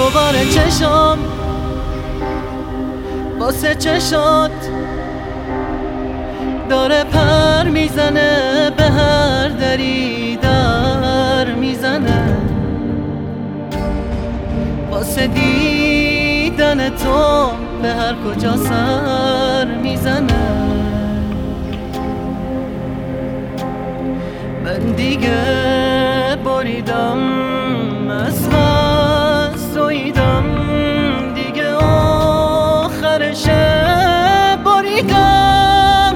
دوباره چشم واسه چشات داره پر میزنه، به هر دری در میزنه، واسه دیدن تو به هر کجا سر میزنه. من دیگه بریدم از سویدم، دیگه آخرشه بریدم.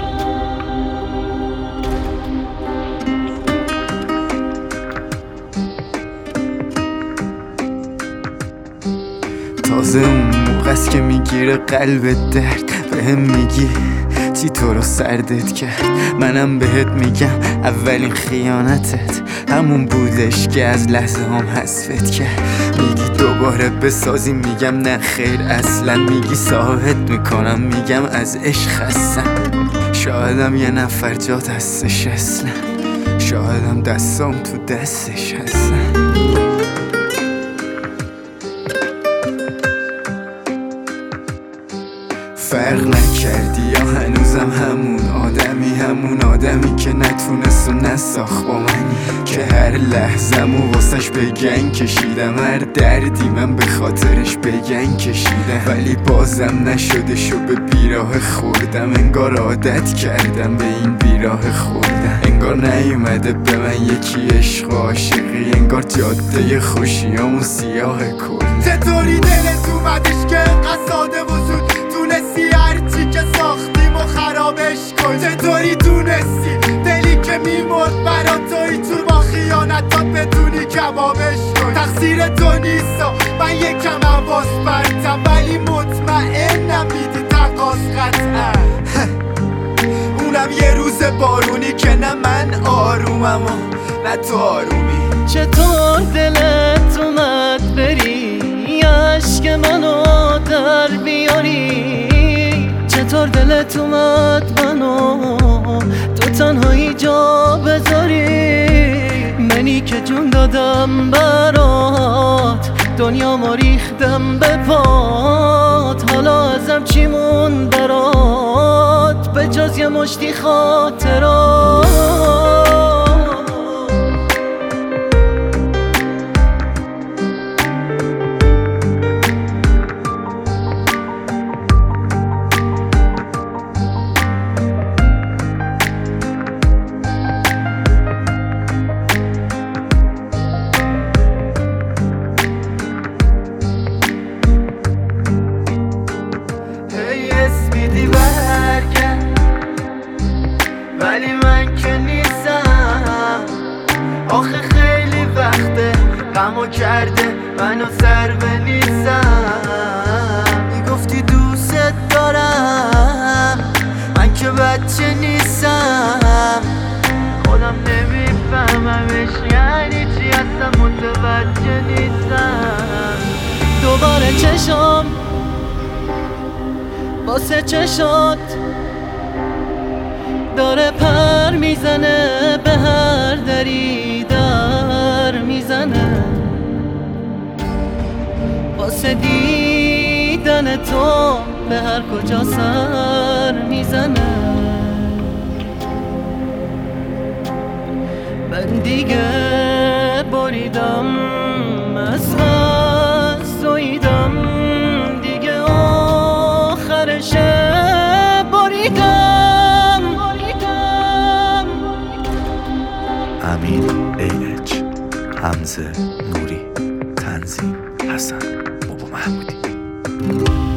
تازه اون موقع است که میگیره قلب درد، بهم میگی چی تو رو سردت کرد، منم بهت میگم اولین خیانتت همون بودش که از لحظه هم حذفت کرد. میگی دوباره بسازیم، میگم نه خیر اصلا، میگی ساحت میکنم، میگم از عشق خستم. شایدم یه نفر جا دستش اصلا، شایدم دستام تو دستش هستن. فرق نکردی یا هنوزم همون آدمی که نتونست و نساخت با منی، که هر لحظه‌مو واسش بگن کشیدم، هر دردی من به خاطرش بگن کشیدم، ولی بازم نشدش و به بیراه خوردم. انگار عادت کردم به این بیراه خوردم، انگار نیومده به من یکی عشق و عاشقی، انگار جاده خوشیامون سیاه کل. چطوری دلت اومدش که انقدر ساده و زود تونستی هرچی که ساختیم و خرابش کن؟ چطوری تونستی دلی که میمرد برا توی تو با خیانتات بتونی کبابش کن؟ تقصیر تو نیستا، من یکم حواس پرتم، ولی مطمئنم میدی تقاس قطعا. اونم یه روز بارونی که نه من آرومم و نه تو آرومی. چطور دلت اومد بری عشق منو در بیاری؟ چطور دلت اومد منو تو تنهایی جا بذاری؟ منی که جون دادم برات، دنیا ما ریختم به پات، حالا ازم چی مون برات به جز یه مشتی خاطرات؟ ولی من که نیستم، آخه خیلی وقته غمو کرده منو سر بنیسم. میگفتی دوست دارم، من که بچه نیستم، خودم نمیفهممش یعنی چی، اصلا متوجه نیستم. دوباره چشم واسه چشات داره پر میزنه، به هر دری در میزنه، واسه دیدن تو به هر کجا سر میزنه. من دیگه بریدم از سویدم، دیگه آخرشه بریدم. امین ایچ، حمزه نوری، تنظیم حسن بابا محمودی.